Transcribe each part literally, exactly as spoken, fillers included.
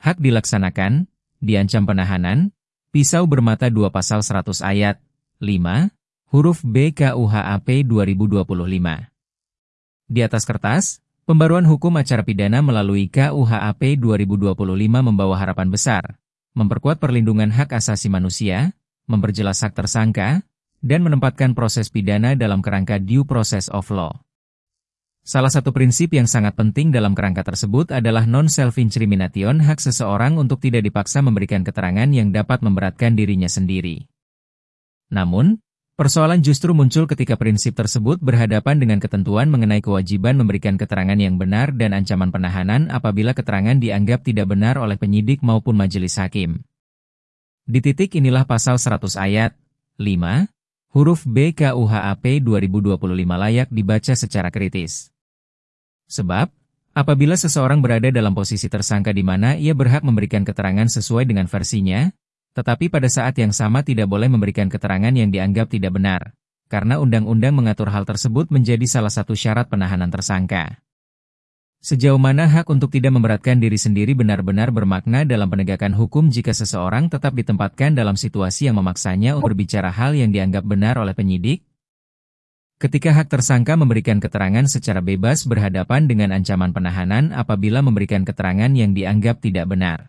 Hak dilaksanakan, diancam penahanan, pisau bermata dua pasal seratus ayat lima, huruf B K U H A P dua ribu dua puluh lima. Di atas kertas, pembaruan hukum acara pidana melalui K U H A P dua ribu dua puluh lima membawa harapan besar, memperkuat perlindungan hak asasi manusia, memperjelas hak tersangka, dan menempatkan proses pidana dalam kerangka due process of law. Salah satu prinsip yang sangat penting dalam kerangka tersebut adalah non-self-incrimination, hak seseorang untuk tidak dipaksa memberikan keterangan yang dapat memberatkan dirinya sendiri. Namun, persoalan justru muncul ketika prinsip tersebut berhadapan dengan ketentuan mengenai kewajiban memberikan keterangan yang benar dan ancaman penahanan apabila keterangan dianggap tidak benar oleh penyidik maupun majelis hakim. Di titik inilah pasal seratus ayat lima, huruf B K U H A P dua ribu dua puluh lima layak dibaca secara kritis. Sebab, apabila seseorang berada dalam posisi tersangka di mana ia berhak memberikan keterangan sesuai dengan versinya, tetapi pada saat yang sama tidak boleh memberikan keterangan yang dianggap tidak benar, karena undang-undang mengatur hal tersebut menjadi salah satu syarat penahanan tersangka. Sejauh mana hak untuk tidak memberatkan diri sendiri benar-benar bermakna dalam penegakan hukum jika seseorang tetap ditempatkan dalam situasi yang memaksanya untuk berbicara hal yang dianggap benar oleh penyidik? Ketika hak tersangka memberikan keterangan secara bebas berhadapan dengan ancaman penahanan apabila memberikan keterangan yang dianggap tidak benar.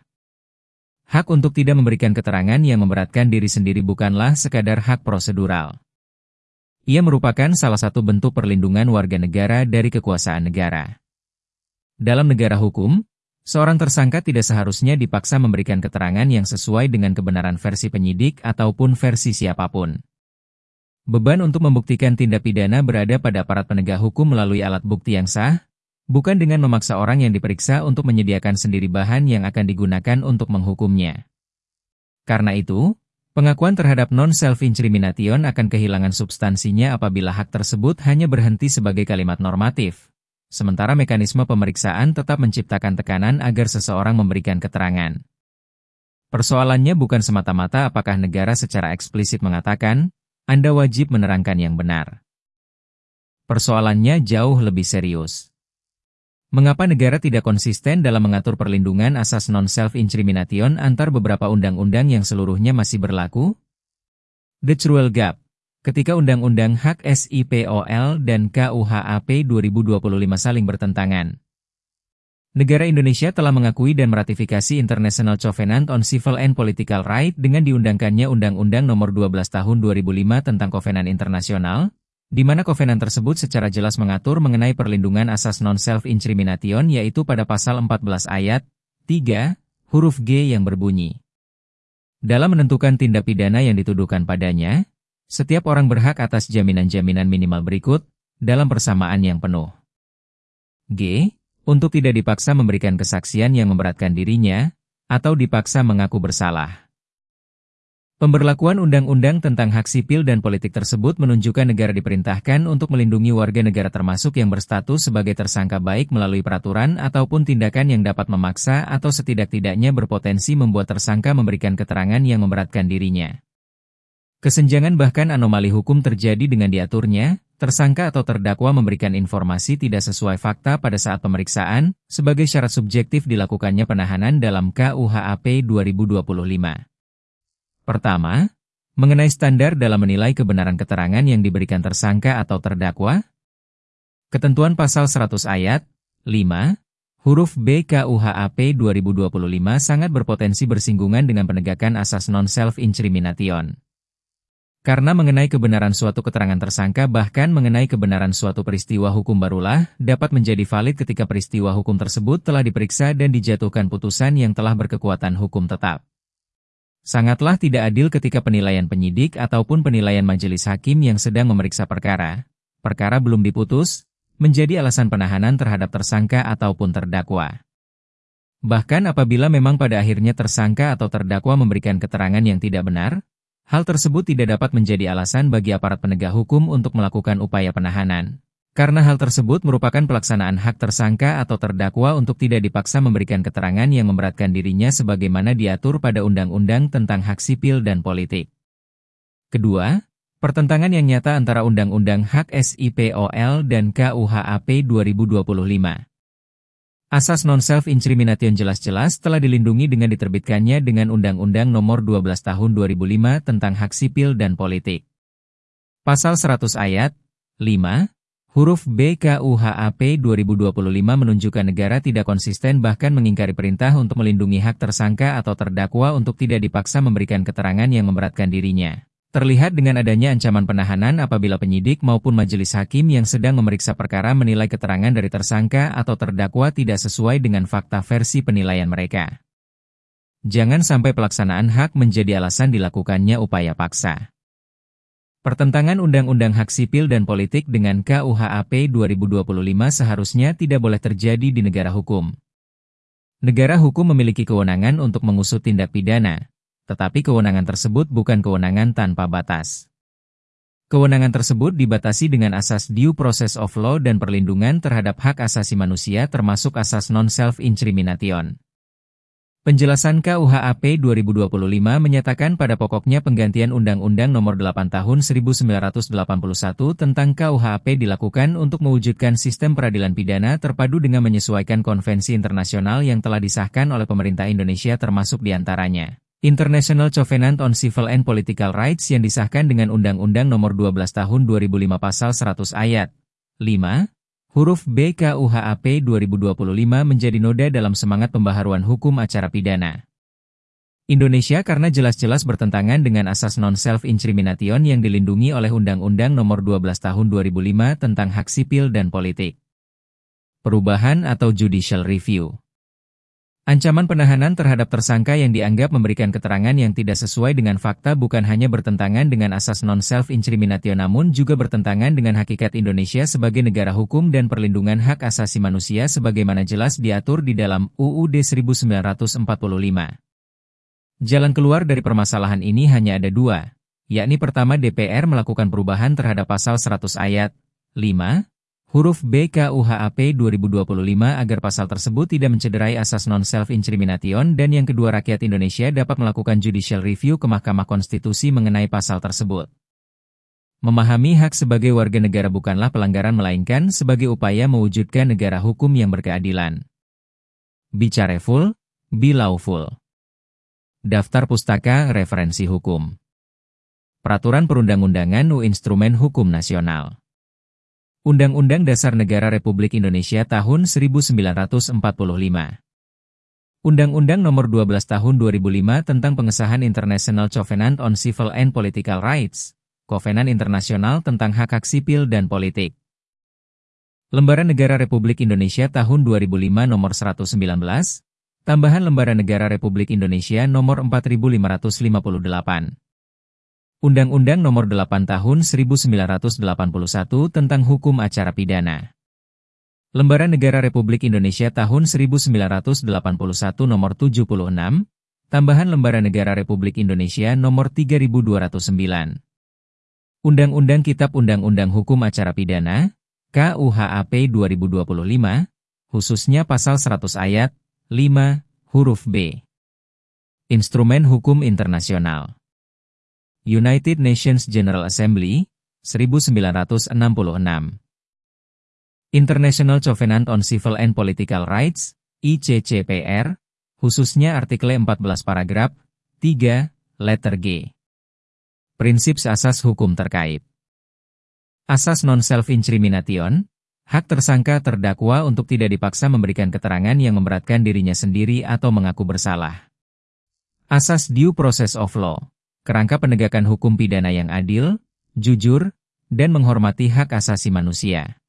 Hak untuk tidak memberikan keterangan yang memberatkan diri sendiri bukanlah sekadar hak prosedural. Ia merupakan salah satu bentuk perlindungan warga negara dari kekuasaan negara. Dalam negara hukum, seorang tersangka tidak seharusnya dipaksa memberikan keterangan yang sesuai dengan kebenaran versi penyidik ataupun versi siapapun. Beban untuk membuktikan tindak pidana berada pada aparat penegak hukum melalui alat bukti yang sah, bukan dengan memaksa orang yang diperiksa untuk menyediakan sendiri bahan yang akan digunakan untuk menghukumnya. Karena itu, pengakuan terhadap non-self-incrimination akan kehilangan substansinya apabila hak tersebut hanya berhenti sebagai kalimat normatif, sementara mekanisme pemeriksaan tetap menciptakan tekanan agar seseorang memberikan keterangan. Persoalannya bukan semata-mata apakah negara secara eksplisit mengatakan, Anda wajib menerangkan yang benar. Persoalannya jauh lebih serius. Mengapa negara tidak konsisten dalam mengatur perlindungan asas non-self-incrimination antar beberapa undang-undang yang seluruhnya masih berlaku? The Cruel Gap, ketika Undang-Undang Hak Sipol dan K U H A P dua ribu dua puluh lima saling bertentangan. Negara Indonesia telah mengakui dan meratifikasi International Covenant on Civil and Political Rights dengan diundangkannya Undang-Undang Nomor dua belas Tahun dua ribu lima tentang Kovenan Internasional, di mana kovenan tersebut secara jelas mengatur mengenai perlindungan asas non-self-incrimination yaitu pada pasal empat belas ayat tiga, huruf G yang berbunyi. Dalam menentukan tindak pidana yang dituduhkan padanya, setiap orang berhak atas jaminan-jaminan minimal berikut, dalam persamaan yang penuh. G. Untuk tidak dipaksa memberikan kesaksian yang memberatkan dirinya, atau dipaksa mengaku bersalah. Pemberlakuan undang-undang tentang hak sipil dan politik tersebut menunjukkan negara diperintahkan untuk melindungi warga negara termasuk yang berstatus sebagai tersangka baik melalui peraturan ataupun tindakan yang dapat memaksa atau setidak-tidaknya berpotensi membuat tersangka memberikan keterangan yang memberatkan dirinya. Kesenjangan bahkan anomali hukum terjadi dengan diaturnya, tersangka atau terdakwa memberikan informasi tidak sesuai fakta pada saat pemeriksaan, sebagai syarat subjektif dilakukannya penahanan dalam K U H A P dua ribu dua puluh lima. Pertama, mengenai standar dalam menilai kebenaran keterangan yang diberikan tersangka atau terdakwa. Ketentuan pasal seratus ayat lima, huruf B K U H A P dua ribu dua puluh lima sangat berpotensi bersinggungan dengan penegakan asas non-self-incrimination. Karena mengenai kebenaran suatu keterangan tersangka bahkan mengenai kebenaran suatu peristiwa hukum barulah dapat menjadi valid ketika peristiwa hukum tersebut telah diperiksa dan dijatuhkan putusan yang telah berkekuatan hukum tetap. Sangatlah tidak adil ketika penilaian penyidik ataupun penilaian majelis hakim yang sedang memeriksa perkara, perkara belum diputus, menjadi alasan penahanan terhadap tersangka ataupun terdakwa. Bahkan apabila memang pada akhirnya tersangka atau terdakwa memberikan keterangan yang tidak benar, hal tersebut tidak dapat menjadi alasan bagi aparat penegak hukum untuk melakukan upaya penahanan. Karena hal tersebut merupakan pelaksanaan hak tersangka atau terdakwa untuk tidak dipaksa memberikan keterangan yang memberatkan dirinya sebagaimana diatur pada Undang-Undang tentang Hak Sipil dan Politik. Kedua, pertentangan yang nyata antara Undang-Undang Hak Sipol dan K U H A P dua ribu dua puluh lima. Asas non-self-incrimination jelas-jelas telah dilindungi dengan diterbitkannya dengan Undang-Undang Nomor dua belas Tahun dua ribu lima tentang Hak Sipil dan Politik. Pasal seratus ayat lima, huruf B K U H A P dua ribu dua puluh lima menunjukkan negara tidak konsisten bahkan mengingkari perintah untuk melindungi hak tersangka atau terdakwa untuk tidak dipaksa memberikan keterangan yang memberatkan dirinya. Terlihat dengan adanya ancaman penahanan apabila penyidik maupun majelis hakim yang sedang memeriksa perkara menilai keterangan dari tersangka atau terdakwa tidak sesuai dengan fakta versi penilaian mereka. Jangan sampai pelaksanaan hak menjadi alasan dilakukannya upaya paksa. Pertentangan Undang-Undang Hak Sipil dan Politik dengan K U H A P dua ribu dua puluh lima seharusnya tidak boleh terjadi di negara hukum. Negara hukum memiliki kewenangan untuk mengusut tindak pidana, tetapi kewenangan tersebut bukan kewenangan tanpa batas. Kewenangan tersebut dibatasi dengan asas due process of law dan perlindungan terhadap hak asasi manusia termasuk asas non-self-incrimination. Penjelasan K U H A P dua ribu dua puluh lima menyatakan pada pokoknya penggantian Undang-Undang Nomor delapan Tahun seribu sembilan ratus delapan puluh satu tentang K U H A P dilakukan untuk mewujudkan sistem peradilan pidana terpadu dengan menyesuaikan konvensi internasional yang telah disahkan oleh pemerintah Indonesia termasuk diantaranya International Covenant on Civil and Political Rights yang disahkan dengan Undang-Undang Nomor dua belas Tahun dua ribu lima Pasal seratus ayat lima, huruf B K U H A P dua ribu dua puluh lima menjadi noda dalam semangat pembaharuan hukum acara pidana Indonesia karena jelas-jelas bertentangan dengan asas non-self-incrimination yang dilindungi oleh Undang-Undang Nomor dua belas Tahun dua ribu lima tentang hak sipil dan politik. Perubahan atau judicial review. Ancaman penahanan terhadap tersangka yang dianggap memberikan keterangan yang tidak sesuai dengan fakta bukan hanya bertentangan dengan asas non-self-incrimination namun juga bertentangan dengan hakikat Indonesia sebagai negara hukum dan perlindungan hak asasi manusia sebagaimana jelas diatur di dalam U U D seribu sembilan ratus empat puluh lima. Jalan keluar dari permasalahan ini hanya ada dua, yakni pertama D P R melakukan perubahan terhadap pasal seratus ayat lima, huruf B K U H A P dua ribu dua puluh lima agar pasal tersebut tidak mencederai asas non-self-incrimination dan yang kedua rakyat Indonesia dapat melakukan judicial review ke Mahkamah Konstitusi mengenai pasal tersebut. Memahami hak sebagai warga negara bukanlah pelanggaran melainkan sebagai upaya mewujudkan negara hukum yang berkeadilan. Be careful, be lawful. Daftar Pustaka Referensi Hukum. Peraturan Perundang-undangan U Instrumen Hukum Nasional. Undang-Undang Dasar Negara Republik Indonesia Tahun seribu sembilan ratus empat puluh lima. Undang-Undang Nomor dua belas Tahun dua ribu lima tentang pengesahan International Covenant on Civil and Political Rights, Kovenan Internasional tentang Hak-Hak Sipil dan Politik. Lembaran Negara Republik Indonesia Tahun dua ribu lima Nomor seratus sembilan belas, Tambahan Lembaran Negara Republik Indonesia Nomor empat ribu lima ratus lima puluh delapan. Undang-Undang Nomor delapan Tahun seribu sembilan ratus delapan puluh satu tentang Hukum Acara Pidana. Lembaran Negara Republik Indonesia Tahun seribu sembilan ratus delapan puluh satu Nomor tujuh puluh enam, Tambahan Lembaran Negara Republik Indonesia Nomor tiga ribu dua ratus sembilan. Undang-Undang Kitab Undang-Undang Hukum Acara Pidana, K U H A P dua ribu dua puluh lima, khususnya Pasal seratus ayat lima, huruf B. Instrumen Hukum Internasional. United Nations General Assembly, seribu sembilan ratus enam puluh enam. International Covenant on Civil and Political Rights, I C C P R, khususnya artikel empat belas paragraf tiga, letter G. Prinsip asas hukum terkait. Asas non-self-incrimination, hak tersangka terdakwa untuk tidak dipaksa memberikan keterangan yang memberatkan dirinya sendiri atau mengaku bersalah. Asas due process of law. Kerangka penegakan hukum pidana yang adil, jujur, dan menghormati hak asasi manusia.